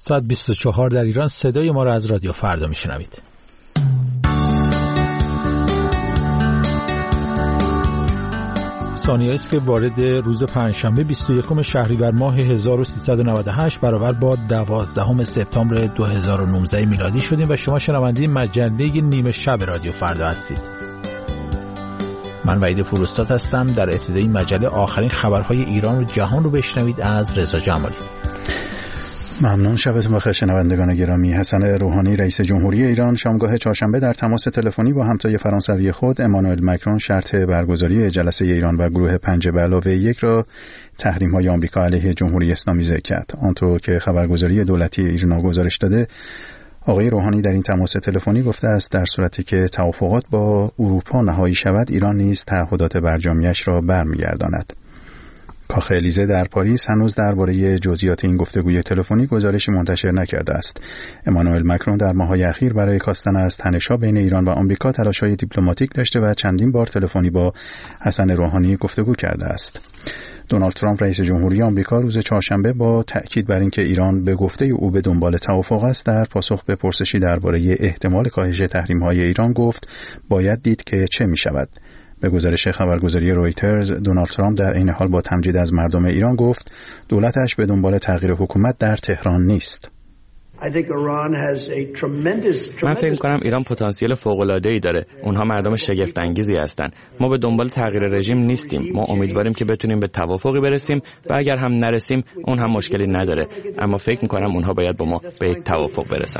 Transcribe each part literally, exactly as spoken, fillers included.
ساعت بیست و چهار در ایران. صدای ما را از رادیو فردا میشنوید. ثانیه است که وارد روز پنجشنبه بیست و یکم شهریور ماه هزار و سیصد و نود و هشت برابر با دوازدهم سپتامبر دو هزار و نوزده میلادی شدیم و شما شنونده مجله نیمه شب رادیو فردا هستید. من وحید پوراستاد هستم. در ابتدای مجله آخرین خبرهای ایران و جهان رو بشنوید از رضا جمالی. ممنون. شبتون بخیر شنوندگان گرامی. حسن روحانی رئیس جمهوری ایران شامگاه چهارشنبه در تماس تلفنی با همتای فرانسوی خود امانوئل مکرون شرط برگزاری جلسه ایران و گروه پنج به علاوه یک را تحریم‌های آمریکا علیه جمهوری اسلامی ذکر کرد. آنطور که خبرگزاری دولتی ایرنا گزارش داده، آقای روحانی در این تماس تلفنی گفته است در صورتی که توافقات با اروپا نهایی شود، ایران نیز تعهدات برجامیش را برمیگرداند. کاخ الیزه در پاریس هنوز درباره جزئیات این گفتگوی تلفنی گزارشی منتشر نکرده است. امانوئل مکرون در ماه‌های اخیر برای کاستن از تنش‌ها بین ایران و آمریکا تلاش‌های دیپلماتیک داشته و چندین بار تلفنی با حسن روحانی گفتگو کرده است. دونالد ترامپ رئیس جمهوری آمریکا روز چهارشنبه با تأکید بر اینکه ایران به گفته او به دنبال توافق است، در پاسخ به پرسشی درباره احتمال کاهش تحریم‌های ایران گفت باید دید که چه می‌شود. به گزارش خبرگزاری رویترز، دونالد ترامپ در این حال با تمجید از مردم ایران گفت دولتش به دنبال تغییر حکومت در تهران نیست. من فکر می‌کنم ایران پتانسیل فوق‌العاده‌ای داره. اونها مردم شگفت انگیزی هستن. ما به دنبال تغییر رژیم نیستیم. ما امیدواریم که بتونیم به توافقی برسیم و اگر هم نرسیم اون هم مشکلی نداره. اما فکر می‌کنم اونها باید با ما به یک توافق برسن.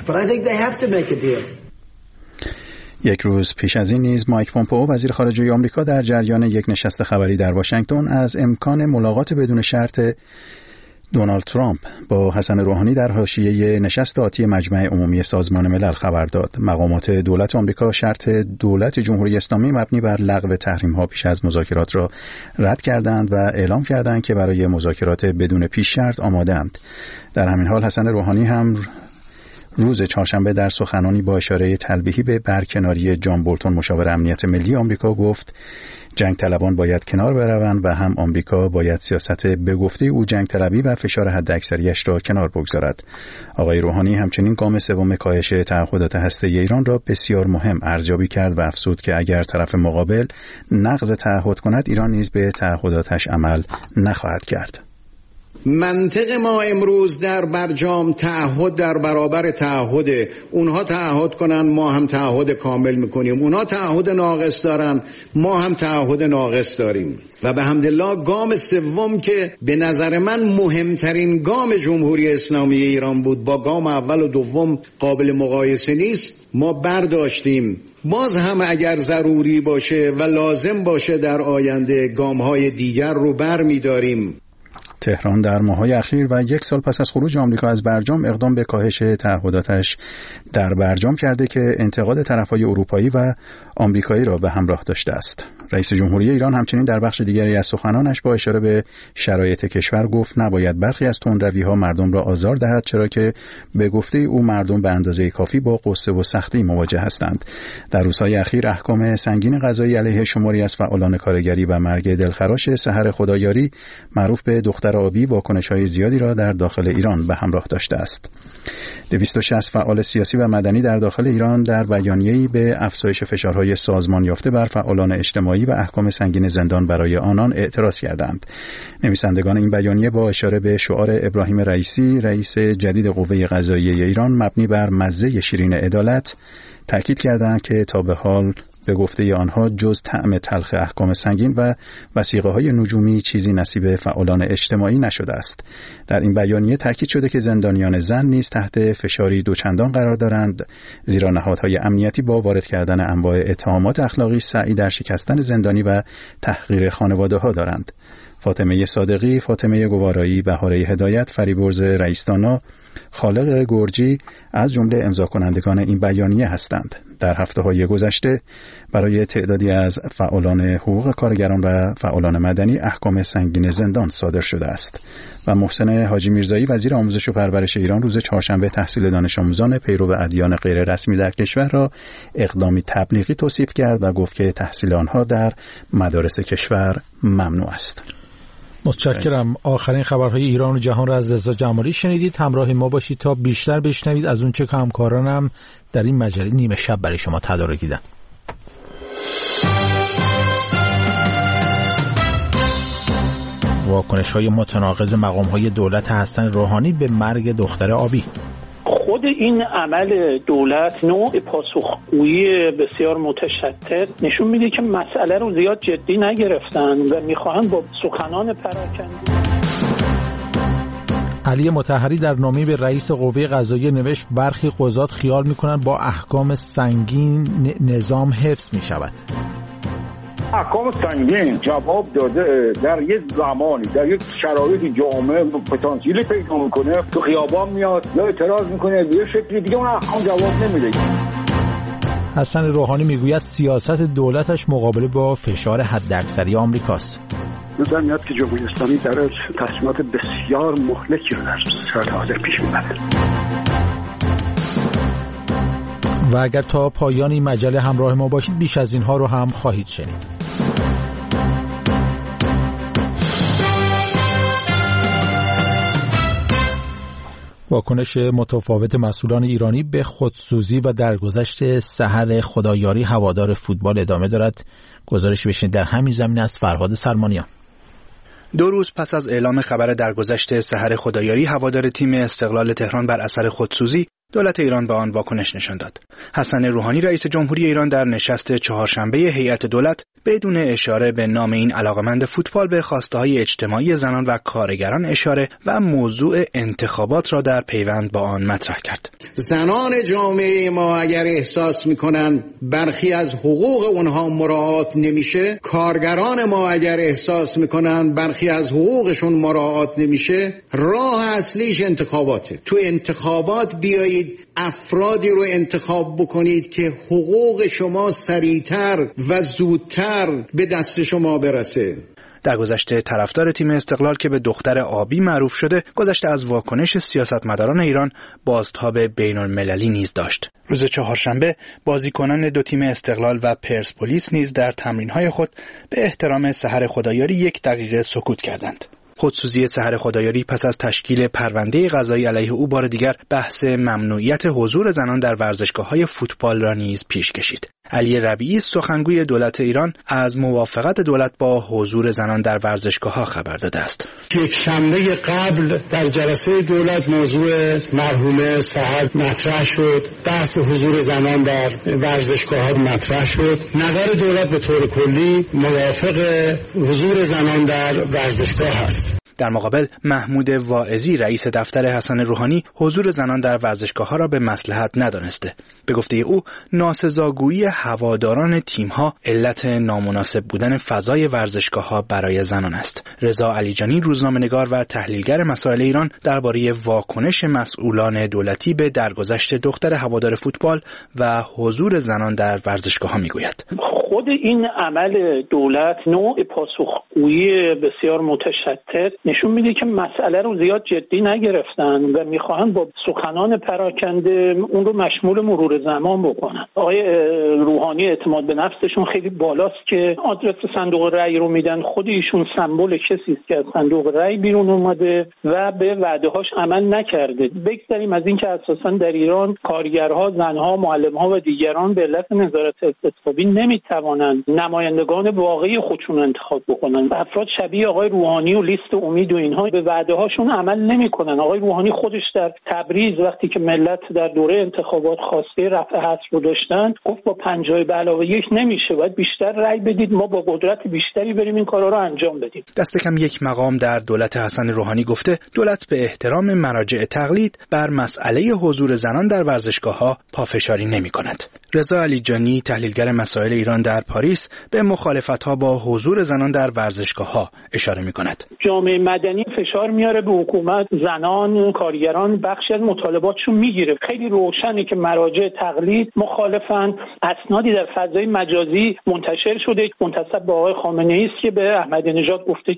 یک روز پیش از این نیز مایک پومپئو وزیر خارجه آمریکا در جریان یک نشست خبری در واشنگتن از امکان ملاقات بدون شرط دونالد ترامپ با حسن روحانی در حاشیه نشست آتی مجمع عمومی سازمان ملل خبر داد. مقامات دولت آمریکا شرط دولت جمهوری اسلامی مبنی بر لغو تحریم‌ها پیش از مذاکرات را رد کردند و اعلام کردند که برای مذاکرات بدون پیش شرط آماده‌اند. در همین حال حسن روحانی هم روز چهارشنبه در سخنانی با اشاره تلبیحی به برکناری جان بولتون مشاور امنیت ملی آمریکا گفت جنگ طلبان باید کنار بروند و هم آمریکا باید سیاست به گفته او جنگ طلبی و فشار حداکثریش را کنار بگذارد. آقای روحانی همچنین گام سوم کاهش تعهدات هسته‌ای ایران را بسیار مهم ارزیابی کرد و افزود که اگر طرف مقابل نقض تعهد کند، ایران نیز به تعهداتش عمل نخواهد کرد. منطق ما امروز در برجام تعهد در برابر تعهد. اونها تعهد کنن، ما هم تعهد کامل میکنیم. اونها تعهد ناقص دارن، ما هم تعهد ناقص داریم. و به حمدالله گام سوم که به نظر من مهمترین گام جمهوری اسلامی ایران بود، با گام اول و دوم قابل مقایسه نیست، ما برداشتیم. باز هم اگر ضروری باشه و لازم باشه در آینده گام‌های دیگر رو برمی‌داریم. تهران در ماه‌های اخیر و یک سال پس از خروج آمریکا از برجام اقدام به کاهش تعهداتش در برجام کرده که انتقاد طرف‌های اروپایی و آمریکایی را به همراه داشته است. رئیس جمهوری ایران همچنین در بخش دیگری از سخنانش با اشاره به شرایط کشور گفت نباید برخی از تندروی‌ها مردم را آزار دهد، چرا که به گفته او مردم به اندازه کافی با غصه و سختی مواجه هستند. در روزهای اخیر احکام سنگین قضایی علیه شماری از فعالان کارگری و مرگ دلخراش سحر خدایاری معروف به دختر آبی واکنش‌های زیادی را در داخل ایران به همراه داشته است. دویست و شصت فعال سیاسی و مدنی در داخل ایران در بیانیه‌ای به افزایش فشارهای سازمان یافته بر فعالان اجتماعی و احکام سنگین زندان برای آنان اعتراض کردند. نویسندگان این بیانیه با اشاره به شعار ابراهیم رئیسی رئیس جدید قوه قضاییه ایران مبنی بر مزه شیرین عدالت تأکید کردند که تا به حال به گفته آنها جز طعم تلخ احکام سنگین و وثیقه‌های نجومی چیزی نصیب فعالان اجتماعی نشده است. در این بیانیه تأکید شده که زندانیان زن نیز تحت فشاری دوچندان قرار دارند، زیرا نهادهای امنیتی با وارد کردن انواع اتهامات اخلاقی سعی در شکستن زندانی و تحقیر خانواده‌ها دارند. فاطمه صادقی، فاطمه گوارایی، بهاره هدایت، فریبرز رئیس‌دانا، خالق گرجی از جمله امضا کنندگان این بیانیه هستند. در هفته‌های گذشته برای تعدادی از فعالان حقوق کارگران و فعالان مدنی احکام سنگین زندان صادر شده است. و محسن حاجی میرزایی وزیر آموزش و پرورش ایران روز چهارشنبه تحصیل دانش آموزان پیرو ادیان غیر رسمی در کشور را اقدامی تبلیغی توصیف کرد و گفت که تحصیل آنها در مدارس کشور ممنوع است. متشکرم. آخرین خبرهای ایران و جهان را از رضا جمالی شنیدید. همراه ما باشید تا بیشتر بشنوید از اونچه که همکارانم در این مجله نیمه شب برای شما تدارکیدن. واکنش‌های متناقض مقام‌های دولت حسن روحانی به مرگ دختر آبی. خود این عمل دولت نوع پاسخگویی بسیار متشدد نشون میده که مسئله رو زیاد جدی نگرفتن و میخواهن با سخنان پراکنده. علی مطهری در نامه به رئیس قوه قضاییه نوشت برخی قضات خیال میکنن با احکام سنگین نظام حفظ میشود. احکام سنگین جواب داده در یک زمانی در یک شرایطی جامعه پتانسیلی پیدا میکنه تو خیابان میاد یا اعتراض میکنه به شکلی دیگه اون احکام جواب نمیده. حسن روحانی میگوید سیاست دولتش مقابله با فشار حداکثری آمریکاست. نظر میاد که جمهوری اسلامی در تصمیمات بسیار مهلکی رو در صورت حاضر پیش میبره. و اگر تا پایان این مجله همراه ما باشید بیش از اینها رو هم خواهید شنید. واکنش متفاوت مسئولان ایرانی به خودسوزی و درگذشت سحر خدایاری هوادار فوتبال ادامه دارد. گزارش بشنید در همین زمینه از فرهاد سرمانیان. دو روز پس از اعلام خبر درگذشت سحر خدایاری هوادار تیم استقلال تهران بر اثر خودسوزی، دولت ایران به آن واکنش نشان داد. حسن روحانی رئیس جمهوری ایران در نشست چهارشنبه هیئت دولت بدون اشاره به نام این علاقمند فوتبال به خواسته‌های اجتماعی زنان و کارگران اشاره و موضوع انتخابات را در پیوند با آن مطرح کرد. زنان جامعه ما اگر احساس می‌کنند برخی از حقوق اونها مراعات نمیشه، کارگران ما اگر احساس می‌کنند برخی از حقوقشون مراعات نمیشه، راه اصلیش انتخاباته. تو انتخابات بیایید افرادی رو انتخاب بکنید که حقوق شما سریعتر و زودتر به دست شما برسه. در گذشته طرفدار تیم استقلال که به دختر آبی معروف شده، گذشته از واکنش سیاستمداران ایران بازتاب بین‌المللی نیز داشت. روز چهارشنبه بازیکنان دو تیم استقلال و پرسپولیس نیز در تمرین‌های خود به احترام سحر خدایاری یک دقیقه سکوت کردند. خودسوزی سحر خدایاری پس از تشکیل پرونده قضایی علیه او بار دیگر بحث ممنوعیت حضور زنان در ورزشگاه‌های فوتبال را نیز پیش کشید. علی ربیعی سخنگوی دولت ایران از موافقت دولت با حضور زنان در ورزشگاه‌ها خبر داده است. یک شنبه قبل در جلسه دولت موضوع مرحومه سحر مطرح شد، بحث حضور زنان در ورزشگاه‌ها مطرح شد. نظر دولت به طور کلی موافق حضور زنان در ورزشگاه است. در مقابل محمود واعظی رئیس دفتر حسن روحانی حضور زنان در ورزشگاه‌ها را به مصلحت ندانسته. به گفته او ناسزاگویی هواداران تیم‌ها علت نامناسب بودن فضای ورزشگاه‌ها برای زنان است. رضا علیجانی روزنامه‌نگار و تحلیلگر مسائل ایران درباره واکنش مسئولان دولتی به درگذشت دختر هوادار فوتبال و حضور زنان در ورزشگاه‌ها میگوید. خود این عمل دولت نوع پاسخگویی بسیار متشدد نشون میده که مسئله رو زیاد جدی نگرفتن و میخواهن با سخنان پراکنده اون رو مشمول مرور زمان بکنن. آقای روحانی اعتماد به نفسشون خیلی بالاست که آدرس صندوق رأی رو میدن. خود ایشون سمبل کسی است که از صندوق رأی بیرون اومده و به وعده‌هاش عمل نکرده. بگذاریم از اینکه اساساً در ایران کارگرها، زنها، معلم‌ها و دیگران به علت نظارت استثبابی نمیتوانند نمایندگان واقعی خودشون انتخاب بکنن. افراد شبیه آقای روحانی و لیست امید و اینها به وعده هاشون عمل نمیکنن. آقای روحانی خودش در تبریز وقتی که ملت در دوره انتخابات خواسته رفع حصر رو داشتن گفت با پنجاه به علاوه یک نمیشه، باید بیشتر رأی بدید، ما با قدرت بیشتری بریم این کارا رو انجام بدیم. دست کم یک مقام در دولت حسن روحانی گفته دولت به احترام مراجع تقلید بر مسئله حضور زنان در ورزشگاه‌ها پافشاری نمی‌کند. رضا علیجانی تحلیلگر مسائل ایران در پاریس به مخالفت‌ها با حضور زنان در ورزشگاه‌ها اشاره می‌کند. جامعه مدنی فشار میاره به حکومت، زنان، کارگران بخشی از مطالباتشون میگیره. خیلی روشنه که مراجع تقلید مخالفن. اسنادی در فضای مجازی منتشر شده منتسب به آقای خامنه‌ای است که به احمدی نژاد گفته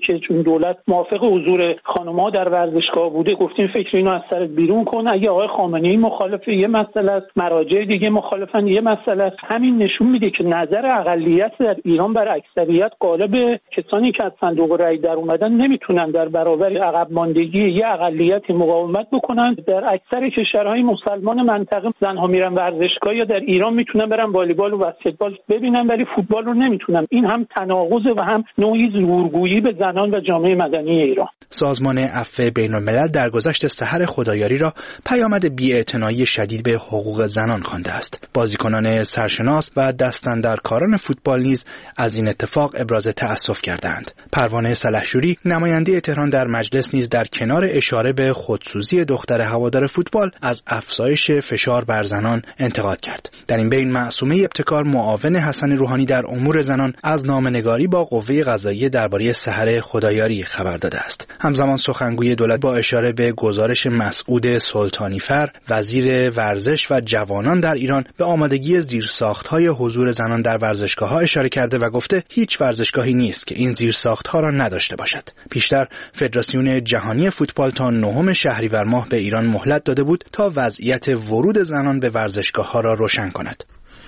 که چون دولت موافق حضور خانم‌ها در ورزشگاه بوده گفتیم فکر اینو از سرت بیرون کن. اگه آقای خامنه‌ای مخالف یه مسئله است، مراجع دیگه مخالفن یه مسئله است. همین نشون میده که نظر اقلیت در ایران بر اکثریت غالب. کسانی که از صندوق رای در اومدن نمیتونن در برابر عقب ماندگی یه اقلیتی مقاومت بکنن. در اکثر کشورهای مسلمان منطقه زنها میرن ورزشگاه یا در ایران میتونن برن والیبال و بسکتبال ببینن ولی فوتبال رو نمیتونن. این هم تناقض و هم نوعی زورگویی به زنان و جامعه مدنی ایران. سازمان عفو بین‌الملل درگذشت سحر خدایاری را پیامد بی‌اعتنایی شدید به حقوق زنان خوانده است. بازیکنان سرشناس و دستاندرکاران فوتبال نیز از این اتفاق ابراز تأسف کردند. پروانه سلحشوری نماینده تهران در مجلس نیز در کنار اشاره به خودسوزی دختر هوادار فوتبال از افزایش فشار بر زنان انتقاد کرد. در این بین معصومه ابتکار معاون حسن روحانی در امور زنان از نامه‌نگاری با قوه قضاییه درباره سحر خدایاری خبر داده است. همزمان سخنگوی دولت با اشاره به گزارش مسعود سلطانیفر وزیر ورزش و جوانان در ایران به آمادگی زیرساخت‌های حضور زنان در ورزشگاه‌ها اشاره کرده و گفته هیچ ورزشگاهی نیست که این زیرساخت‌ها را نداشته باشد. پیشتر فدراسیون جهانی فوتبال تا نهم شهریور ماه به ایران مهلت داده بود تا وضعیت ورود زنان به ورزشگاه‌ها را روشن کند.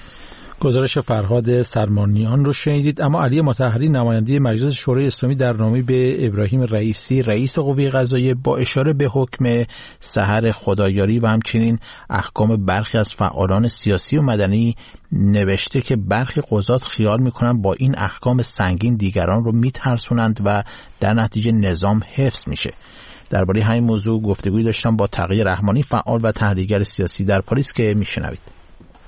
گزارش فرهاد سرمانیان رو شنیدید. اما علی مطهری نماینده مجلس شورای اسلامی در نامه به ابراهیم رئیسی رئیس قوه قضاییه با اشاره به حکم سحر خدایاری و همچنین احکام برخی از فعالان سیاسی و مدنی نوشته که برخی قضات خیال میکنن با این احکام سنگین دیگران رو میترسونند و در نتیجه نظام حفظ میشه. درباره همین موضوع گفتگویی داشتم با تقی رحمانی فعال و تحلیلگر سیاسی در پاریس که میشنوید.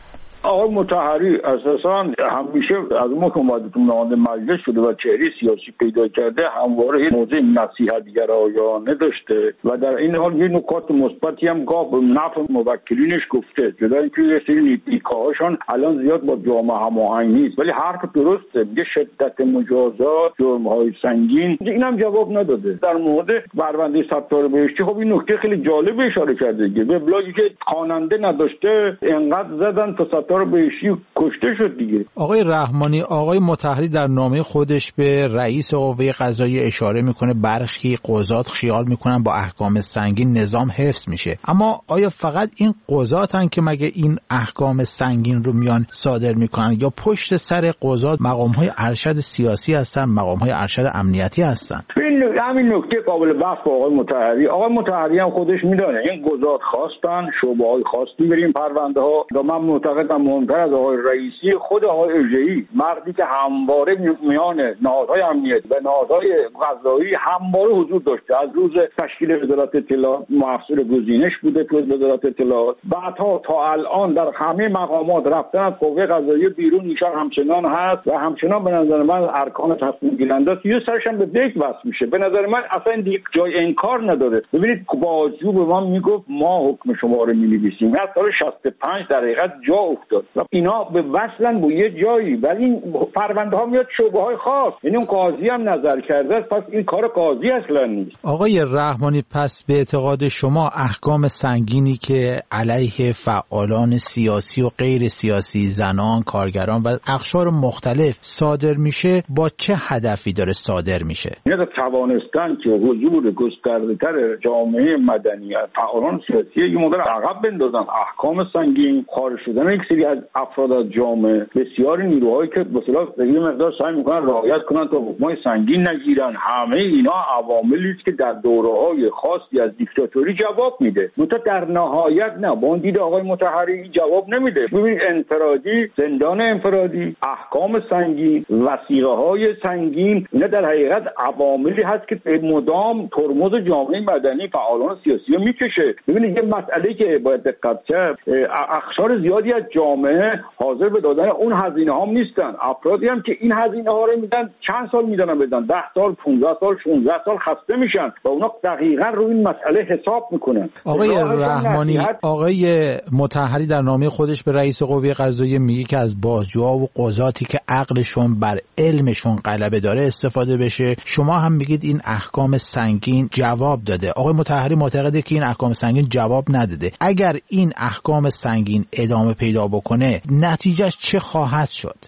آقای مطهری اساساً همیشه از ما که اومده تو نماینده مجلس شده و چهره سیاسی پیدا کرده همواره موضع نصیحت‌گرایانه داشته و در این حال یه نکات مثبتی هم گاه به نفع موکلینش گفته. جدا اینکه یه سری نیکاهاشون الان زیاد با جامعه هماهنگ نیست ولی حرف درسته. میگه شدت مجازات، جرم‌های سنگین، اینم جواب نداده. در مورد پرونده ستار بهشتی خب این نکته خیلی جالب اشاره کرده دیگه. به بلاگی که خواننده نداشته انقدر زدن تا ستار بهشتی کشته شد دیگه. آقای رحمانی، آقای مطهری در نامه خودش به رئیس قوه قضاییه اشاره میکنه برخی قضات خیال میکنن با احکام سنگین نظام حفظ میشه. اما آیا فقط این قضاتن که مگه این احکام سنگین رو میان صادر میکنن یا پشت سر قضات مقامهای ارشد سیاسی هستن، مقامهای ارشد امنیتی هستن؟ همین نکته قابل بحث با آقای مطهری. آقای مطهری هم خودش میدونه این قضات خواستن شعبه‌های خاصی بریم پرونده ها و من معتقدم مهمتر از آقای رئیسی خود آقای اژه‌ای، مردی که همواره میان نهادهای امنیتی و نهادهای قضایی همواره حضور داشته، از روز تشکیل وزارت اطلاعات محصول گزینش بوده تو وزارت اطلاعات، بعدها تا الان در همه مقامات رفتن از قوه قضاییه بیرون ایشان همچنان هست و همچنان به نظر من ارکان تصمیم گیرنده است. یه سرش هم به دیگ وصل میشه. به نظر من اصلا دیگه جای انکار نداره. ببینید بازجو به ما میگفت ما حکم شما رو می‌نویسیم. از سال شصت و پنج در حقیقت جا افتاد. اینا به وصلن با یه جایی ولی این پرونده ها میاد شعبه‌های خاص. یعنی اون قاضی هم نظر کرده پس این کار قاضی اصلا نیست. آقای رحمانی، پس به اعتقاد شما احکام سنگینی که علیه فعالان سیاسی و غیر سیاسی، زنان، کارگران و اقشار مختلف صادر میشه با چه هدفی داره صادر میشه؟ یعنی توانستن که حضور گسترده‌تر جامعه مدنی فعالان سیاسی یه مقدار عقب بندازن. احکام سنگین، خارج شدن یک سری از افراد از جامعه، بسیاری نیروهایی که به اصطلاح یه مقدار سعی میکنن رعایت کنن تا حکمای سنگین نگیرن، همه اینا عواملی است که در دوره‌های خاصی از دیکتاتوری جواب میده. منتها در نهایت نه، با اون دید آقای مطهری جواب نمیده. ببینید انفرادی، زندان انفرادی، احکام سنگین، وثیقه‌های سنگین، اینا در حقیقت عواملی هست که مدام ترمز جامعه مدنی فعالان سیاسی رو میکشه. ببینید یه مسئله که باید دقت کرد، اقشار زیادی از جامعه حاضر به دادن اون هزینه ها نیستن. افرادی هم که این هزینه ها رو میدن چند سال میدونن بدن، ده سال، پانزده سال، شانزده سال خسته میشن و اونا دقیقاً روی این مسئله حساب میکنن. آقای رحمانی، آقای مطهری در نامه خودش به رئیس قوه قضاییه میگه که از بازجوها و قضاتی که عقلشون بر علمشون غلبه داره استفاده بشه. شما هم میگید این احکام سنگین جواب داده. آقای مطهری معتقده که این احکام سنگین جواب نداده. اگر این احکام سنگین ادامه پیدا بکنه نتیجهش چه خواهد شد؟ ببینید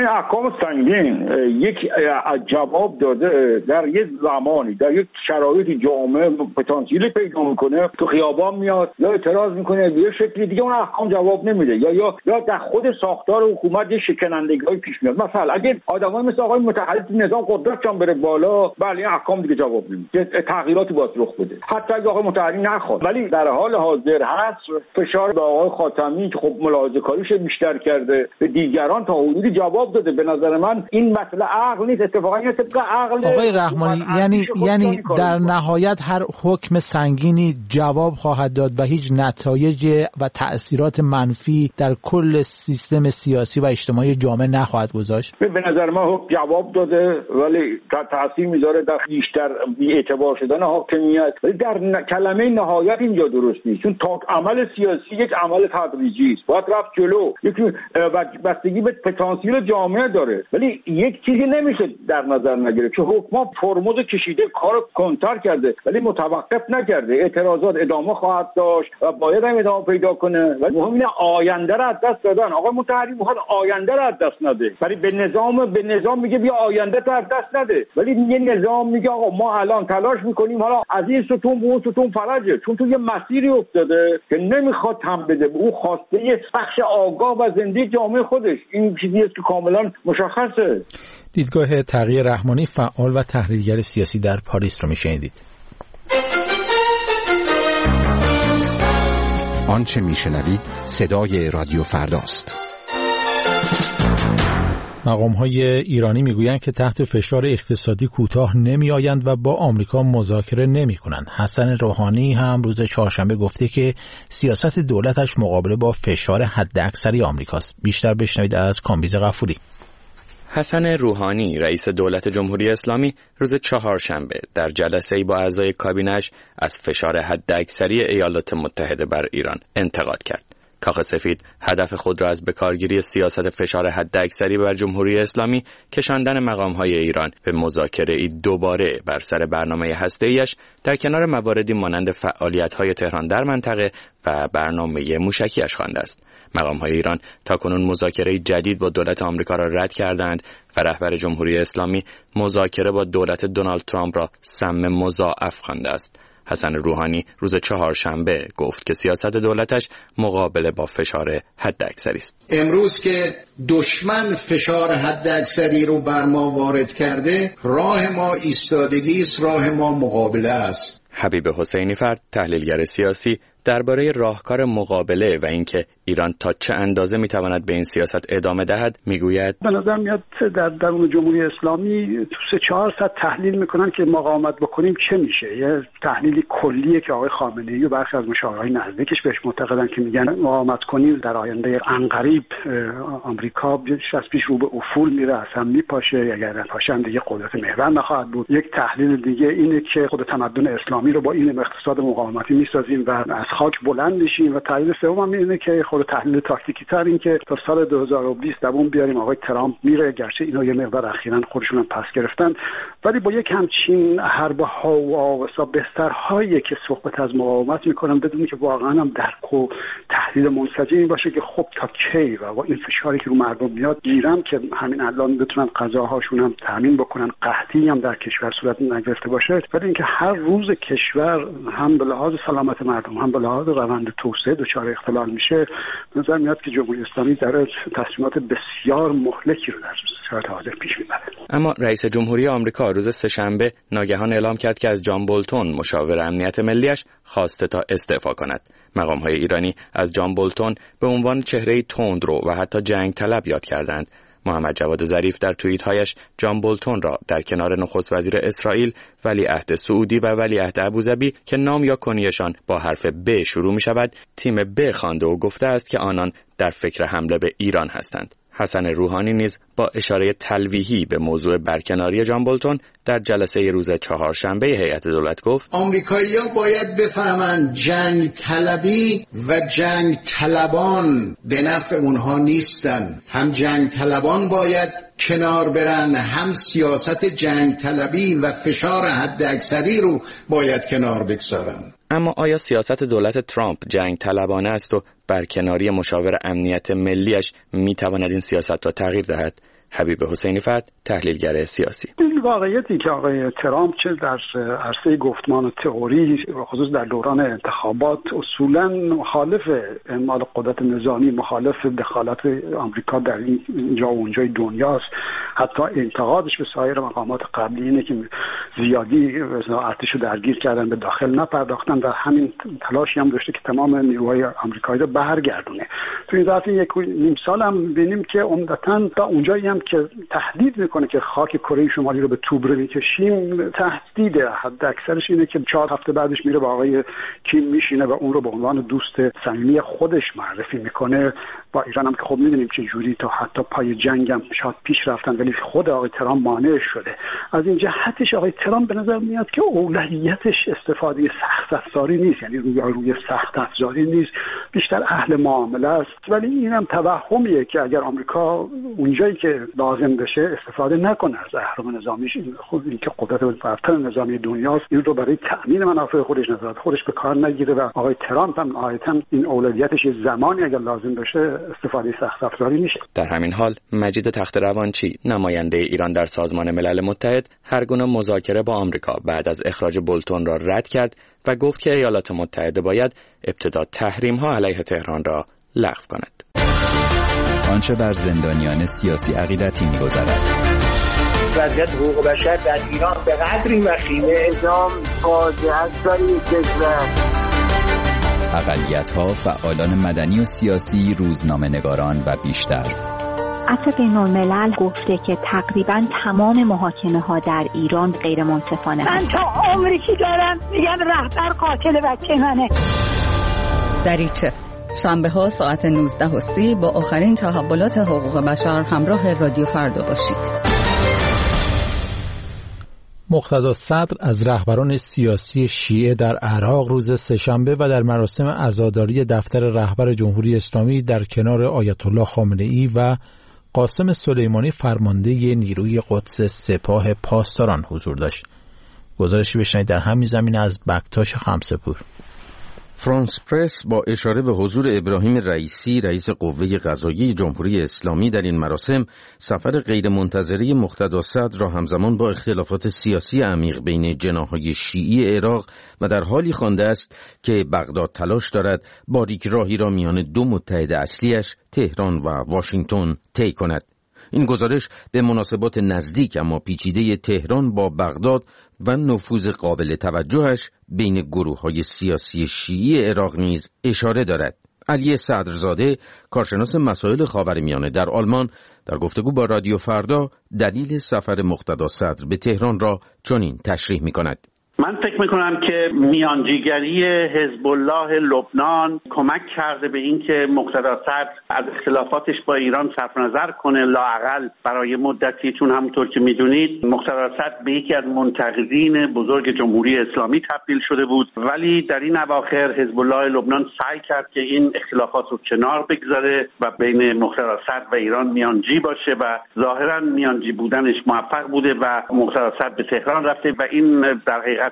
احکام سنگین یک جواب داده در یک زمانی در یک شرایطی جامعه پتانسیلی پیدا میکنه تو خیابان میاد یا اعتراض میکنه به شکلی دیگه اون احکام جواب نمیده یا یا یا در خود ساختار حکومت یه شکنندگی‌های پیش میاد. مثلا اگه آدمای مثل آقای متحد نظام قدرت چون بره بالا بله احکام دیگه جواب نمیده، تغییراتی باید رخ بده حتی اگه آقای متحد نخواد. ولی در حال حاضر هست فشار به آقای خاتمی که خب ملاحظه کاریش بیشتر کرده به دیگران تا حدودی جواب داده. به نظر من این مسئله عقل نیست، اتفاقا این طبق عقل آقای رحمانی یعنی یعنی در نهایت هر حکم سنگینی جواب خواهد داد و هیچ نتایج و تأثیرات منفی در کل سیستم سیاسی و اجتماعی جامعه نخواهد گذاشت. به نظر من حکم جواب داده ولی تأثیر میذاره در بیشتر بی‌اعتبار شدن حاکمیت. ولی در کلمه نهایت اینجا درست نیست، چون تا عمل سیاسی یک عمل تدریجی است، باید رفت جلو، یکی بستگی به پتانسیل جامعه داره. ولی یک چیزی نمیشه در نظر نگیره که حکومت ترمز کشیده کار کنتر کرده ولی متوقف نکرده، اعتراضات ادامه خواهد داشت و باید هم ادامه پیدا کنه. ولی مهم اینه آینده را از دست دادن. آقا متحری میخواد آینده را از دست نده، ولی به نظام به نظام میگه بیا آینده تو از دست نده. ولی یه نظام میگه آقا ما الان تلاش میکنیم حالا از این ستون به اون ستون فرجه، چون تو یه مسیری افتاده که نمیخواد تم بده به اون خواسته یه بخش آگاه و زنده جامعه خودش. این چیزی است که کاملا مشخصه. دیدگاه تقی رحمانی، فعال و تحلیلگر سیاسی در پاریس رو میشنیدید. آنچه میشنوید صدای رادیو فرداست. مقام‌های ایرانی میگویند که تحت فشار اقتصادی کوتاه نمی‌آیند و با آمریکا مذاکره نمی‌کنند. حسن روحانی هم روز چهارشنبه گفته که سیاست دولتش مقابله با فشار حداکثری آمریکاست. بیشتر بشنوید از کامبیز غفوری. حسن روحانی رئیس دولت جمهوری اسلامی روز چهارشنبه در جلسه‌ای با اعضای کابینه‌اش از فشار حداکثری ایالات متحده بر ایران انتقاد کرد. کاخ سفید هدف خود را از بکارگیری سیاست فشار حداکثری بر جمهوری اسلامی کشاندن مقام‌های ایران به مذاکره دوباره بر سر برنامه هسته‌ایش در کنار مواردی مانند فعالیت‌های تهران در منطقه و برنامه موشکی‌اش خوانده است. مقام‌های ایران تاکنون مذاکره جدید با دولت آمریکا را رد کردند و رهبر جمهوری اسلامی مذاکره با دولت دونالد ترامپ را سم مضاعف خوانده است. حسن روحانی روز چهارشنبه گفت که سیاست دولتش مقابله با فشار حداکثری است. امروز که دشمن فشار حداکثری رو بر ما وارد کرده، راه ما ایستادگی است، راه ما مقابله است. حبیب حسینی فرد، تحلیلگر سیاسی، درباره راهکار مقابله و اینکه ایران تا چه اندازه میتواند به این سیاست ادامه دهد میگوید به نظر میاد در درون جمهوری اسلامی تو سه چهار ساعت تحلیل میکنن که مقاومت بکنیم چه میشه. یه تحلیلی کلیه که آقای خامنه‌ای و برخی از مشاورهای نزدیکش بهش معتقدن که میگن مقاومت کنیم در آینده عنقریب آمریکا بیش از پیش رو به افول میره، اصلا میپاشه، اگر نپاشه دیگه قدرت محور نخواهد بود. یک تحلیل دیگه اینه که خود تمدن اسلامی رو با این اقتصاد مقاومتی میسازیم و از خاک بلند میشیم. و تحلیل سوم هم اینه که خود تحلیل تاکتیکی تر این که تا سال دو هزار و بیست دوام بیاریم آقای ترامپ میره، گرچه اینا یه مقدار اخیراً خودشون هم پس گرفتن، ولی با یک همچین حرب ها و آوسا بسترهایی که صحبت از مقاومت میکنن بدون که واقعا هم درک و تحلیل منسجمی باشه که خب تا کی و با این فشاری که رو مردم میاد گیرم که همین الان بتونن غذاهاشون هم تامین بکنن، قحطی هم در کشور صورت نگرفته باشه. ولی اینکه هر روز کشور هم به لحاظ سلامت مردم هم به لحاظ روند توسعه دچار اختلال میشه، نظر میاد که جمهوری اسلامی در تصمیمات بسیار مهلکی رو در صورت حاضر پیش میبره. اما رئیس جمهوری آمریکا روز سه‌شنبه ناگهان اعلام کرد که از جان بولتون مشاور امنیت ملیش خواسته تا استعفا کند. مقام‌های ایرانی از جان بولتون به عنوان چهره‌ای تندرو و حتی جنگ طلب یاد کردند. محمد جواد ظریف در توییت‌هایش جان بولتون را در کنار نخست وزیر اسرائیل، ولیعهد سعودی و ولیعهد ابوظبی که نام یا کنیشان با حرف ب شروع می‌شود تیم ب خوانده و گفته است که آنان در فکر حمله به ایران هستند. حسن روحانی نیز با اشاره تلویحی به موضوع برکناری جان بولتون در جلسه روز چهارشنبه هیئت دولت گفت آمریکایی‌ها باید بفهمند جنگ طلبی و جنگ طلبان به نفع اونها نیستن. هم جنگ طلبان باید کنار برن، هم سیاست جنگ طلبی و فشار حداکثری رو باید کنار بگذارن. اما آیا سیاست دولت ترامپ جنگ طلبانه است و برکناری مشاور امنیت ملیش میتواند این سیاست را تغییر دهد؟ حبیب حسینی فر، تحلیلگر سیاسی. این واقعیتی که آقای ترامپ چه در عرصه گفتمان و تئوری خصوص در دوران انتخابات اصولاً مخالف اعمال قدرت نظامی، مخالف دخالت آمریکا در این جا و اونجای دنیاست. حتی انتقادش به سایر مقامات قبلی اینه که زیادی ارتش رو درگیر کردن، به داخل نپرداختن و همین تلاشی هم داشته که تمام نیروهای آمریکایی رو برگردونه. تو این ظرف یک نیم سال هم ببینیم که عمدتاً تا اونجایی هم که تهدید میکنه که خاک کره شمالی رو به توبره میکشیم، تهدید حد اکثرش اینه که چهار هفته بعدش میره با آقای کیم میشینه و اون رو به عنوان دوست صمیمی خودش معرفی میکنه. با ایران هم که خب میدونیم چه جوری تا حتی پای جنگ هم شاید پیش رفتن، ولی خود آقای ترامپ مانع شده. از این جهتش آقای ترامپ به نظر میاد که اولویتش استفاده سخت افزاری نیست، یعنی روی روی سخت افزاری نیست، بیشتر اهل معامله است. ولی اینم توهمیه که اگر آمریکا اونجایی که لازم بشه استفاده نکنه از اهرم نظامیش، خود این که قدرت برتر نظامی دنیاست، این رو برای تأمین منافع خودش نظارت خودش به کار نگیره و آقای ترامپ هم نهایتاً این اولویتش زمانی اگر لازم بشه استفاده سخت افزاری میشه. در همین حال مجید تخت‌روانچی، نماینده ایران در سازمان ملل متحد، هر گونه مذاکره با آمریکا بعد از اخراج بولتون را رد کرد و گفت که ایالات متحده باید ابتدا تحریم‌ها علیه تهران را لغو کند. آنچه بر زندانیان سیاسی عقیدتی می‌گذرد. وضعیت حقوق بشر در ایران به قدری وخیمه، اعدام فاجعه است برای کشور. اقلیت‌ها، فعالان مدنی و سیاسی، روزنامه‌نگاران و بیشتر. عفو بین‌الملل گفته که تقریباً تمام محاکمه‌ها در ایران غیر منصفانه من تا عمری که دارم میگم رهبر قاتل بچه منه. دریچه شنبه ها ساعت نوزده و سی با آخرین تحولات حقوق بشر همراه رادیو فردا باشید. مقتدا صدر از رهبران سیاسی شیعه در عراق روز سه‌شنبه و در مراسم عزاداری دفتر رهبر جمهوری اسلامی در کنار آیت الله خامنه‌ای و قاسم سلیمانی فرمانده نیروی قدس سپاه پاسداران حضور داشت. گزارشی بشنوید در همین زمینه از بکتاش خمسه‌پور. فرانس پرس با اشاره به حضور ابراهیم رئیسی رئیس قوه قضاییه جمهوری اسلامی در این مراسم سفر غیرمنتظره مقتدا صدر را همزمان با اختلافات سیاسی عمیق بین جناح‌های شیعی عراق و در حالی خوانده است که بغداد تلاش دارد باریک راهی را میان دو متحد اصلیش تهران و واشنگتن طی کند. این گزارش به مناسبات نزدیک اما پیچیده تهران با بغداد و نفوذ قابل توجهش بین گروه‌های سیاسی شیعی عراق نیز اشاره دارد. علی صدرزاده، کارشناس مسائل خاورمیانه در آلمان، در گفتگو با رادیو فردا دلیل سفر مقتدا صدر به تهران را چنین تشریح می‌کند. من فکر میکنم که میانجیگری حزب الله لبنان کمک کرده به اینکه مقتدا صدر از اختلافاتش با ایران صرف نظر کنه، لااقل برای مدتی، چون همونطور که میدونید مقتدا صدر به یکی از منتقدین بزرگ جمهوری اسلامی تبدیل شده بود، ولی در این اواخر حزب الله لبنان سعی کرد که این اختلافات رو کنار بگذاره و بین مقتدا صدر و ایران میانجی باشه و ظاهرا میانجی بودنش موفق بوده و مقتدا صدر به تهران رفته و این در حقیقت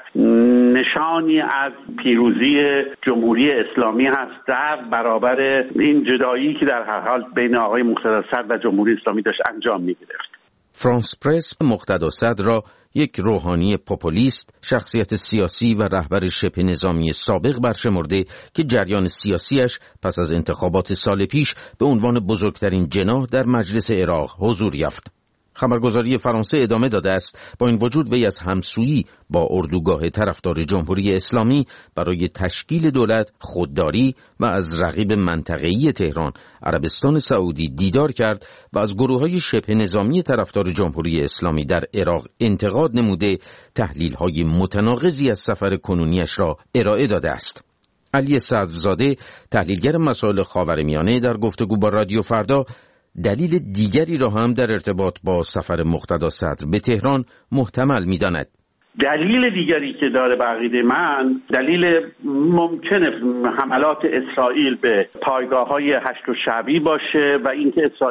نشانی از پیروزی جمهوری اسلامی هست در برابر این جدایی که در هر حال بین آقای مقتدا صدر و جمهوری اسلامی داشت انجام می‌گرفت. فرانس پرس مقتدا صدر را یک روحانی پوپولیست، شخصیت سیاسی و رهبر شبه نظامی سابق برشمرده که جریان سیاسیش پس از انتخابات سال پیش به عنوان بزرگترین جناح در مجلس عراق حضور یافت. خبرگزاری فرانسه ادامه داده است با این وجود وی از همسویی با اردوگاه طرفدار جمهوری اسلامی برای تشکیل دولت خودداری و از رقیب منطقه‌ای تهران عربستان سعودی دیدار کرد و از گروه‌های شبه نظامی طرفدار جمهوری اسلامی در عراق انتقاد نموده تحلیل‌های متناقضی از سفر کنونیش را ارائه داده است. علی صدرزاده، تحلیلگر مسائل خاورمیانه، در گفتگو با رادیو فردا دلیل دیگری را هم در ارتباط با سفر مقتدا صدر به تهران محتمل می‌داند. دلیل دیگری که داره به عقیده من دلیل ممکنه حملات اسرائیل به پایگاه‌های هشت شعبی باشه و اینکه اسرائیل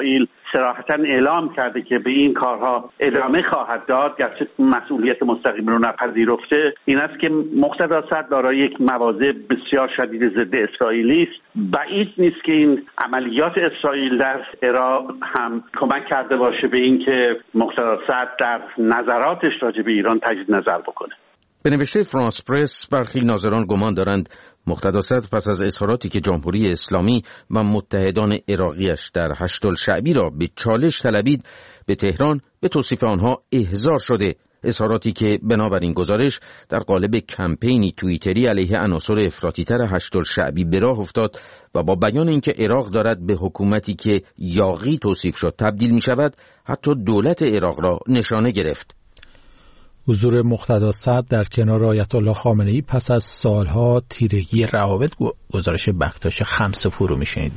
صراحتاً اعلام کرده که به این کارها ادامه خواهد داد، گرچه مسئولیت مستقیم رو نپذیرفته، این است که مقتدا صدر دارای یک مواضع بسیار شدید ضد اسرائیلی است. بعید نیست که این عملیات اسرائیل در عراق هم کمک کرده باشه به این که مقتدا صدر در نظراتش راجع به ایران تجدید نظر بکنه. به نوشته فرانس پرس، برخی ناظران گمان دارند مقتدا صدر پس از اظهاراتی که جمهوری اسلامی و متحدان عراقیش در هشت‌الشعبی را به چالش طلبید، به تهران به توصیف آنها احضار شده. اظهاراتی که بنابراین گزارش در قالب کمپینی توییتری علیه عناصر افراطی‌تر هشت‌الشعبی به راه افتاد و با بیان اینکه عراق دارد به حکومتی که یاغی توصیف شد تبدیل می شود، حتی دولت عراق را نشانه گرفت. حضور مقتدا صدر در کنار آیت الله خامنه‌ای پس از سالها تیرگی روابط، گزارش بکتاش خمسه‌پور رو میشنید.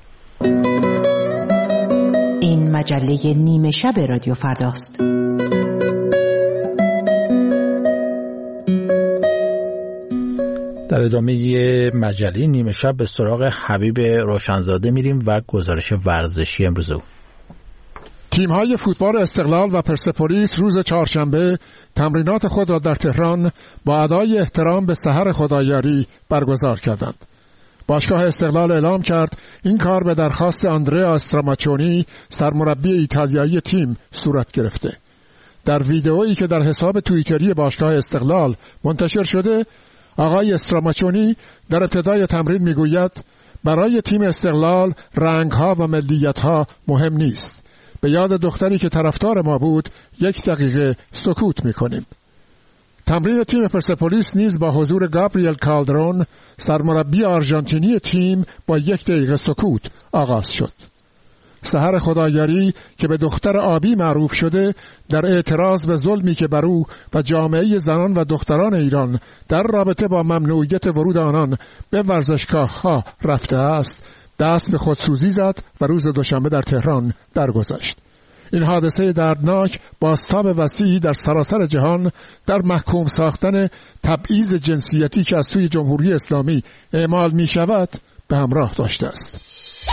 این مجله نیمه شب رادیو فرداست. در ادامه مجله نیمه شب به سراغ حبیب روشنزاده میریم و گزارش ورزشی امروز او. تیم‌های فوتبال استقلال و پرسپولیس روز چهارشنبه تمرینات خود را در تهران با ادای احترام به سحر خدایاری برگزار کردند. باشگاه استقلال اعلام کرد این کار به درخواست آندریا استراماچونی، سرمربی ایتالیایی تیم، صورت گرفته. در ویدئویی که در حساب توییتری باشگاه استقلال منتشر شده، آقای استراماچونی در ابتدای تمرین میگوید برای تیم استقلال رنگ‌ها و ملیت‌ها مهم نیست. به یاد دختری که طرفدار ما بود یک دقیقه سکوت میکنیم. تمرین تیم پرسپولیس نیز با حضور گابریل کالدرون، سرمربی آرژانتینی تیم، با یک دقیقه سکوت آغاز شد. سحر خدایاری که به دختر آبی معروف شده، در اعتراض به ظلمی که بر او و جامعه زنان و دختران ایران در رابطه با ممنوعیت ورود آنان به ورزشگاه‌ها رفته است، دست به خودسوزی زد و روز دوشنبه در تهران درگذشت. این حادثه دردناک بازتاب وسیعی در سراسر جهان در محکوم ساختن تبعیض جنسیتی که از سوی جمهوری اسلامی اعمال می شود به همراه داشته است.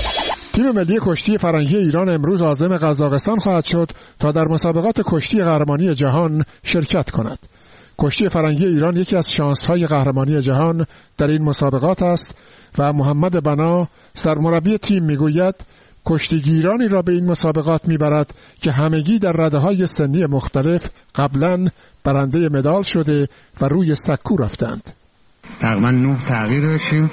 تیم ملی کشتی فرنگی ایران امروز عازم قزاقستان خواهد شد تا در مسابقات کشتی قهرمانی جهان شرکت کند. کشتی فرنگی ایران یکی از شانس‌های قهرمانی جهان در این مسابقات است و محمد بنا، سرمربی تیم، میگوید کشتیگیرانی را به این مسابقات میبرد که همگی در رده‌های سنی مختلف قبلاً برنده مدال شده و روی سکو رفتند. تقریبا نه تغییر داشتیم.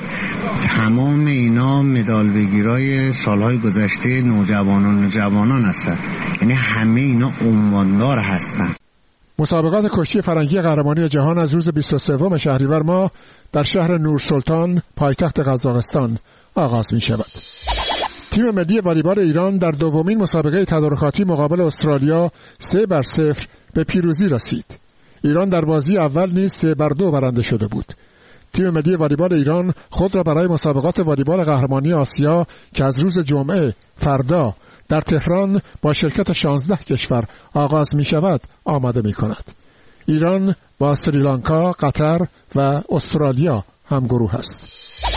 تمام اینا مدال بگیرای سالهای گذشته نوجوانان و جوانان هستند، یعنی همه اینا عنواندار هستند. مسابقات کشتی فرنگی قهرمانی جهان از روز بیست و سوم شهریور ماه در شهر نورسلطان پایتخت قزاقستان آغاز می شود. تیم ملی والیبال ایران در دومین مسابقه تدارکاتی مقابل استرالیا سه بر صفر به پیروزی رسید. ایران در بازی اول نیز سه بر دو برنده شده بود. تیم ملی والیبال ایران خود را برای مسابقات والیبال قهرمانی آسیا که از روز جمعه فردا در تهران با شرکت شانزده کشور آغاز می شود آماده می کند. ایران با سریلانکا، قطر و استرالیا هم گروه است.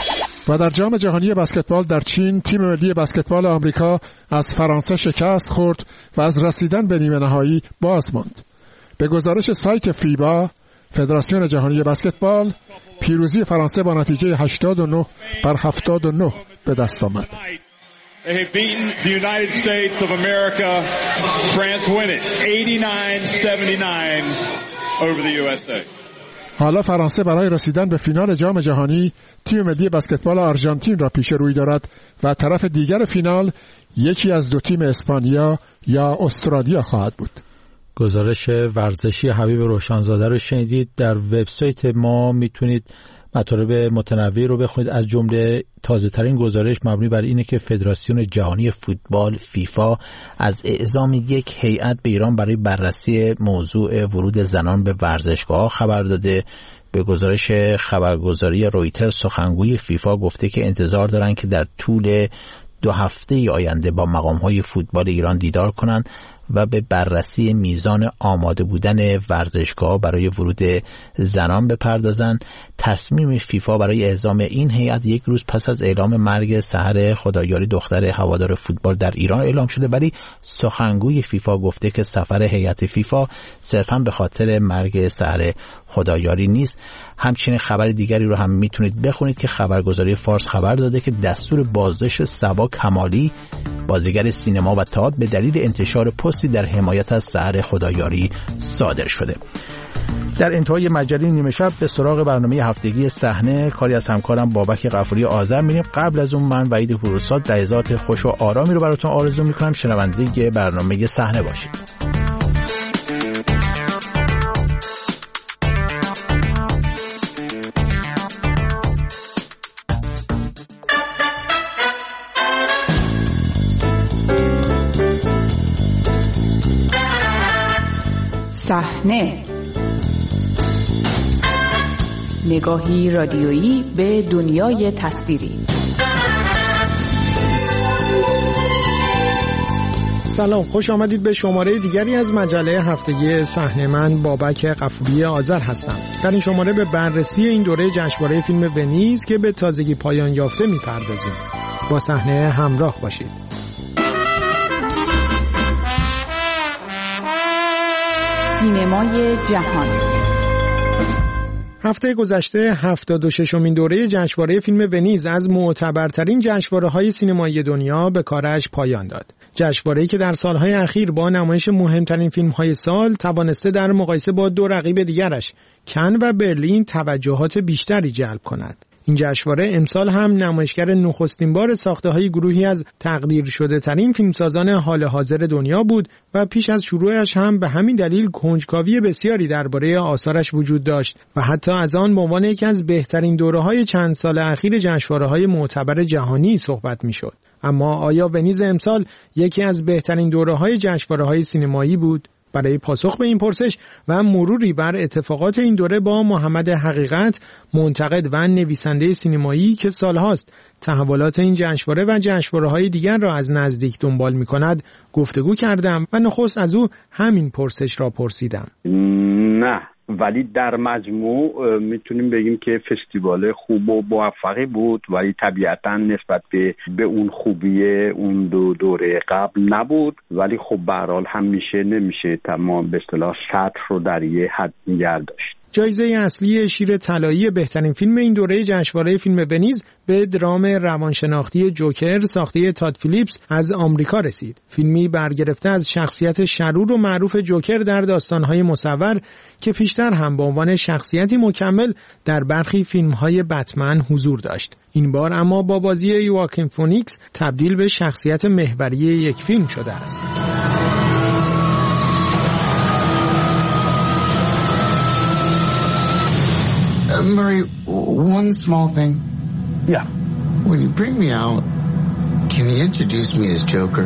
و در جام جهانی بسکتبال در چین تیم ملی بسکتبال آمریکا از فرانسه شکست خورد و از رسیدن به نیمه نهایی باز ماند. به گزارش سایت فیبا، فدراسیون جهانی بسکتبال، پیروزی فرانسه با نتیجه هشتاد و نه بر هفتاد و نه به دست آمد. They have beaten the United States of America. France win it eighty-nine seventy-nine over the U S A. حالا فرانسه برای رسیدن به فینال جام جهانی تیم ملی بسکتبال آرژانتین را پیش روی دارد و طرف دیگر فینال یکی از دو تیم اسپانیا یا استرالیا خواهد بود. گزارش ورزشی حبیب روشنزاده رو شنیدید. در وبسایت ما میتونید مطالب متنوعی رو بخونید، از جمله تازه ترین گزارش مبنی بر اینه که فدراسیون جهانی فوتبال فیفا از اعزام یک هیئت به ایران برای بررسی موضوع ورود زنان به ورزشگاه خبر داده. به گزارش خبرگزاری رویترز سخنگوی فیفا گفته که انتظار دارن که در طول دو هفته آینده با مقام‌های فوتبال ایران دیدار کنند و به بررسی میزان آماده بودن ورزشگاه برای ورود زنان بپردازند. تصمیم فیفا برای اعزام این هیئت یک روز پس از اعلام مرگ سحر خدایاری دختر هوادار فوتبال در ایران اعلام شده، ولی سخنگوی فیفا گفته که سفر هیئت فیفا صرفاً به خاطر مرگ سحر خدایاری نیست. همچنین خبر دیگری رو هم میتونید بخونید که خبرگزاری فارس خبر داده که دستور بازداشت صبا کمالی بازیگر سینما و تئاتر به دلیل انتشار پستی در حمایت از سحر خدایاری صادر شده. در انتهای مجله نیمه شب به سراغ برنامه هفتگی صحنه، کاری از همکارم بابک غفوری آذر میریم. قبل از اون من وحید فروزاد لحظات خوش و آرامی رو براتون آرزو میکنم. شنونده برنامه صحنه باشید. صحنه، نگاهی رادیویی به دنیای تصویری. سلام، خوش آمدید به شماره دیگری از مجله هفتگی صحنه. من بابک غفوری آذر هستم. در این شماره به بررسی این دوره جشنواره فیلم ونیز که به تازگی پایان یافته می‌پردازیم. با صحنه همراه باشید. سینمای جهان. هفته گذشته هفتاد و ششمین دوره جشنواره فیلم ونیز از معتبرترین جشنواره‌های سینمایی دنیا به کارش پایان داد. جشنواره‌ای که در سالهای اخیر با نمایش مهمترین فیلم‌های سال توانسته در مقایسه با دو رقیب دیگرش کن و برلین توجهات بیشتری جلب کند. این جشنواره امسال هم نمایشگر نخستین بار ساخته‌های گروهی از تقدیر شده ترین فیلمسازان حال حاضر دنیا بود و پیش از شروعش هم به همین دلیل کنجکاوی بسیاری درباره آثارش وجود داشت و حتی از آن به عنوان یکی از بهترین دوره‌های چند سال اخیر جشنواره‌های معتبر جهانی صحبت می‌شد. اما آیا ونیز امسال یکی از بهترین دوره‌های جشنواره‌های سینمایی بود؟ برای پاسخ به این پرسش و مروری بر اتفاقات این دوره با محمد حقیقت، منتقد و نویسنده سینمایی که سالهاست تحولات این جشنواره و جشنواره‌های دیگر را از نزدیک دنبال می‌کند، گفتگو کردم و نخست از او همین پرسش را پرسیدم. نه، ولی در مجموع میتونیم بگیم که فستیوال خوب و موفقی بود، ولی طبیعتاً نسبت به به اون خوبی اون دو دوره قبل نبود. ولی خب به هر حال هم میشه نمیشه تمام به اصطلاح سطح رو در یه حد نگه داشت. جایزه اصلی شیر طلایی بهترین فیلم این دوره جشنواره فیلم ونیز به درام روانشناختی جوکر ساخته تاد فیلیپس از آمریکا رسید. فیلمی برگرفته از شخصیت شرور و معروف جوکر در داستان‌های مصور که پیشتر هم به عنوان شخصیتی مکمل در برخی فیلم‌های بتمن حضور داشت. این بار اما با بازی یواکین فونیکس تبدیل به شخصیت محوری یک فیلم شده است. Uh, Murray, one small thing. Yeah. When you bring me out, can you introduce me as Joker?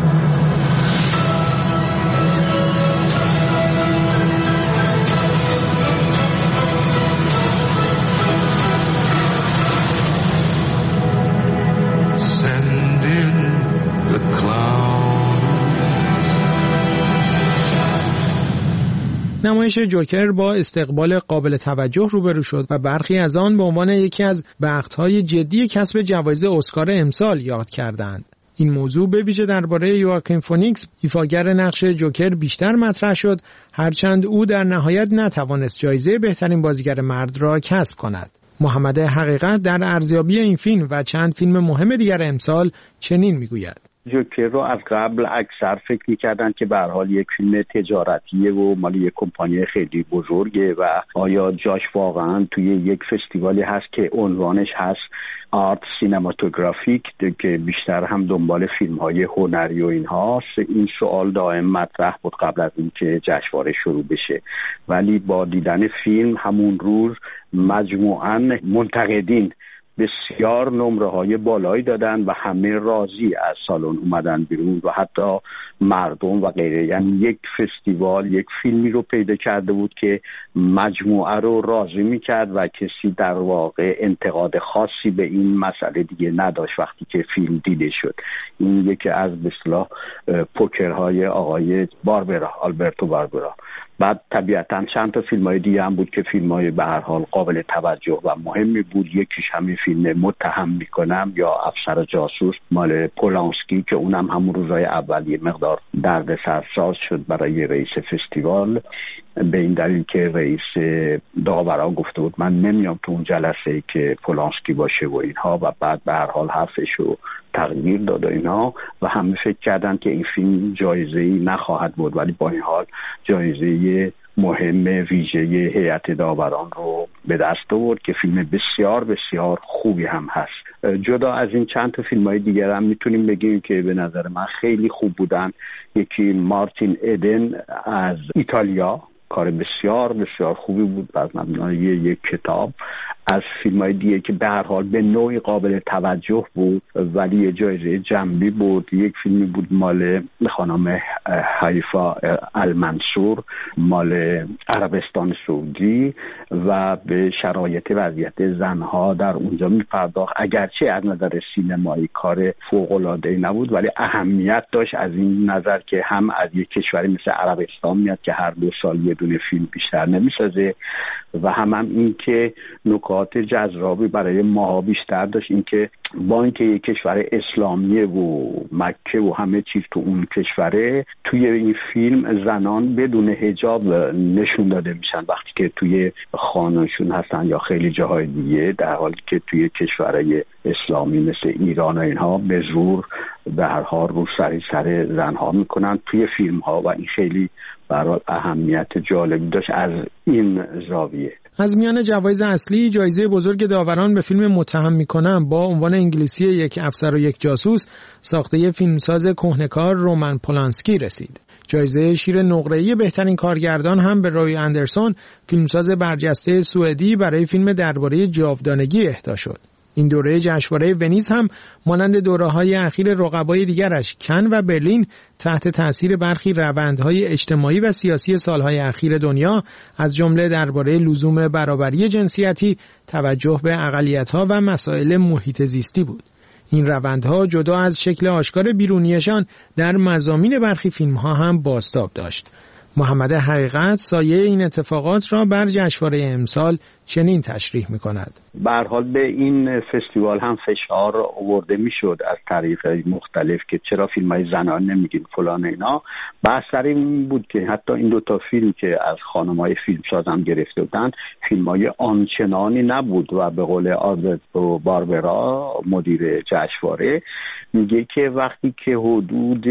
Send in the clown. نمایش جوکر با استقبال قابل توجه روبرو شد و برخی از آن به عنوان یکی از بخت‌های جدی کسب جوایز اسکار امسال یاد کردند. این موضوع به ویژه درباره یواکین فونیکس ایفاگر نقش جوکر بیشتر مطرح شد، هرچند او در نهایت نتوانست جایزه بهترین بازیگر مرد را کسب کند. محمد حقیقت در ارزیابی این فیلم و چند فیلم مهم دیگر امسال چنین میگوید: جوکر رو از قبل اکثر فکر می‌کردن که به هر حال یک فیلم تجارتیه و مال یک کمپانی خیلی بزرگه و آیا جاش واقعا توی یک فستیوالی هست که عنوانش هست آرت سینماتوگرافیک که بیشتر هم دنبال فیلم‌های هنری و اینهاست. این سوال دائم مطرح بود قبل از اینکه جشنواره شروع بشه، ولی با دیدن فیلم همون روز مجموعاً منتقدین بسیار نمره های بالایی دادن و همه راضی از سالن اومدن بیرون و حتی مردم و غیره. یعنی یک فستیوال یک فیلمی رو پیدا کرده بود که مجموعه رو راضی میکرد و کسی در واقع انتقاد خاصی به این مسئله دیگه نداشت وقتی که فیلم دیده شد. این یکی از به اصطلاح پوکرهای آقای باربرا، آلبرتو باربرا. بعد طبیعتاً چند تا فیلم‌های دیگه هم بود که فیلم‌های به هر حال قابل توجه و مهمی بود. یکیش همین فیلم متهم میکنم یا افسر جاسوس مال پولانسکی که اونم همون روزهای اولیه مقدار دردسرساز شد برای رئیس فستیوال، به این دلیل که رئیس داورا گفته بود من نمیام تو اون جلسه که پولانسکی باشه و اینها، و بعد به هر حال حرفشو تغییر داد و اینا و همه فکر کردن که این فیلم جایزه‌ای نخواهد بود، ولی با این حال جایزه مهم ویژه هیئت داوران رو به دست آورد که فیلم بسیار بسیار خوبی هم هست. جدا از این چند تا فیلم‌های دیگر هم میتونیم بگیم که به نظر من خیلی خوب بودن. یکی مارتین ایدن از ایتالیا، کار بسیار بسیار خوبی بود از مبنای یک کتاب. از فیلم‌های دیگه که به هر حال به نوعی قابل توجه بود ولی یه جایزه جنبی بود، یک فیلمی بود مال خانم حیفا المنصور مال عربستان سعودی و به شرایط وضعیت زنها در اونجا می‌پرداخت. اگرچه از نظر سینمایی کار فوق‌العاده‌ای نبود ولی اهمیت داشت از این نظر که هم از یک کشوری مثل عربستان میاد که هر دو سال یه دونه فیلم بیشتر نمی‌سازه و هم هم این که نکات جذابی برای ما بیشتر داشت، این که با اینکه یک کشور اسلامیه و مکه و همه چیز تو اون کشوره، توی این فیلم زنان بدون حجاب نشون داده میشن وقتی که توی خانه‌شون هستن یا خیلی جاهای دیگه، در حالی که توی کشورهای اسلامی مثل ایران و اینها به زور به هر حال رو سری سر زنها میکنن توی فیلم ها و این خیلی برای اهمیت جالبی داشت از این زاویه. از میان جوایز اصلی جایزه بزرگ داوران به فیلم متهم میکنم با عنوان انگلیسی یک افسر و یک جاسوس ساخته فیلمساز کهنه‌کار رومن پولانسکی رسید. جایزه شیر نقره‌ای بهترین کارگردان هم به روی اندرسون فیلمساز برجسته سوئدی برای فیلم درباره جاودانگی اهدا شد. این دوره جشنواره ونیز هم مانند دوره‌های اخیر رقبای دیگرش کن و برلین تحت تأثیر برخی روندهای اجتماعی و سیاسی سالهای اخیر دنیا از جمله درباره لزوم برابری جنسیتی، توجه به اقلیت‌ها و مسائل محیط زیستی بود. این روندها جدا از شکل آشکار بیرونیشان در مضامین برخی فیلم‌ها هم بازتاب داشت. محمد حقیقت سایه این اتفاقات را بر جشنواره امسال چنین تشریح می‌کند. به هر حال به این فستیوال هم فشار آورده میشد از طریق مختلف که چرا فیلم‌های زنان نمیگین فلان اینا. بحث سر این بود که حتی این دو تا فیلم که از خانم‌های فیلمساز هم گرفته بودن فیلم‌های آنچنانی نبود و به قول آلبرتو باربرا مدیر جشنواره میگه که وقتی که حدود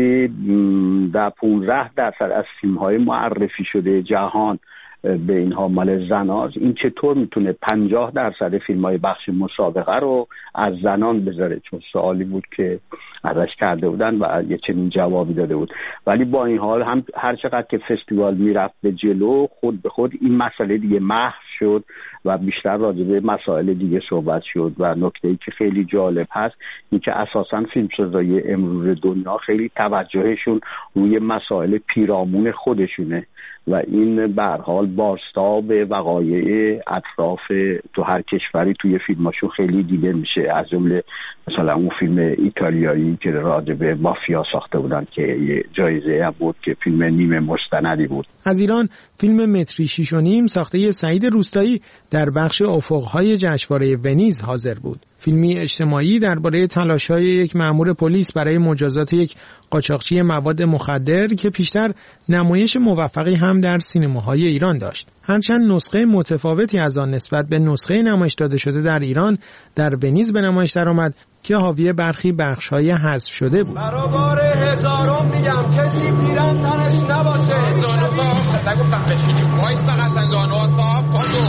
در پانزده درصد از فیلم‌های معرفی شده جهان به اینها مال زناست، این چطور میتونه پنجاه درصد فیلم‌های بخش مسابقه رو از زنان بذاره؟ چون سوالی بود که ازش کرده بودن و یه چنین جوابی داده بود. ولی با این حال هم هر چقدر که فستیوال میرفت به جلو خود به خود این مسئله دیگه محو شد و بیشتر راجع به مسائل دیگه صحبت شد و نکته‌ای که خیلی جالب هست این که اساساً فیلمسازای امروز دنیا خیلی توجهشون روی مسائل پیرامون خودشونه و این به هر حال بازتاب وقایع اطراف تو هر کشوری توی فیلماشون خیلی دیده میشه. از جمله مثلا اون فیلم ایتالیایی که راجع به مافیا ساخته بودن که یه جایزه هم بود که فیلم نیمه مستندی بود. از ایران فیلم متری شیش و نیم ساخته سعید روستایی در بخش افق‌های جشنواره ونیز حاضر بود. فیلمی اجتماعی درباره تلاش‌های یک مأمور پلیس برای مجازات یک قاچاقچی مواد مخدر که پیشتر نمایش موفقی هم در سینماهای ایران داشت. هرچند نسخه متفاوتی از آن نسبت به نسخه نمایش داده شده در ایران در ونیز به نمایش درآمد که حاوی برخی بخش‌های حذف شده بود. برابر هزارم میگم کسی پیرن تنش نباشه. زانو صاحب نگفتم بشینیم. وایسا قشنگ زانو صاحب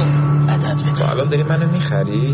پاشو. تو الان داری منو میخری؟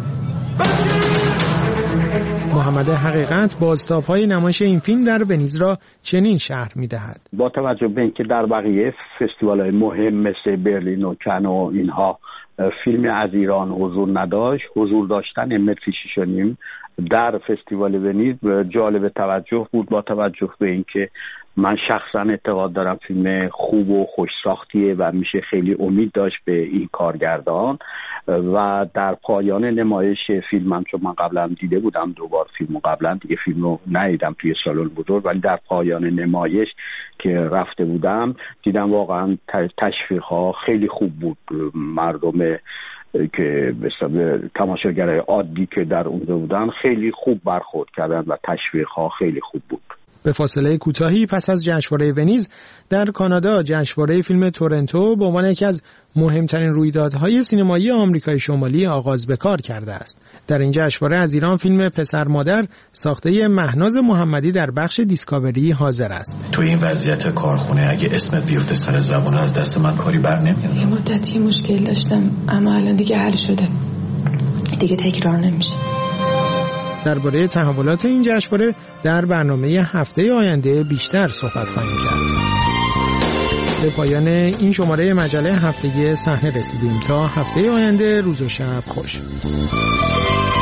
محمد حقیقت بازتاب‌های نمایش این فیلم در ونیز را چنین شرح می‌دهد. با توجه به اینکه در بقیه فستیوال‌های مهم مثل برلین و کن و اینها فیلمی از ایران حضور نداشت. حضور داشتن متری شیش و نیم در فستیوال ونیز جالب توجه بود، با توجه به اینکه من شخصا اعتقاد دارم فیلم خوب و خوش ساختیه و میشه خیلی امید داشت به این کارگردان. و در پایان نمایش فیلمم، چون من قبلا دیده بودم دوبار فیلمو، قبلا دیگه فیلمو ندیدم توی سالن بزرگ، ولی در پایان نمایش که رفته بودم دیدم واقعا تشویق‌ها خیلی خوب بود. مردم که به حساب تماشاگرای عادی که در اونجا بودن خیلی خوب برخورد کردن و تشویق‌ها خیلی خوب بود. به فاصله کوتاهی پس از جشنواره ونیز در کانادا، جشنواره فیلم تورنتو به عنوان یکی از مهمترین رویدادهای سینمایی آمریکای شمالی آغاز به کار کرده است. در این جشنواره از ایران فیلم پسر مادر ساخته مهناز محمدی در بخش دیسکاوری حاضر است. تو این وضعیت کارخونه اگه اسمت بیفته سر زبون از دست من کاری بر نمیاد. یه مدتی مشکل داشتم اما الان دیگه حل شده، دیگه تکرار نمیشه. درباره تحولات این جشنواره در برنامه هفته آینده بیشتر صحبت خواهیم کرد. به پایان این شماره مجله هفتگی صحنه رسیدیم. تا هفته آینده روز و شب خوش.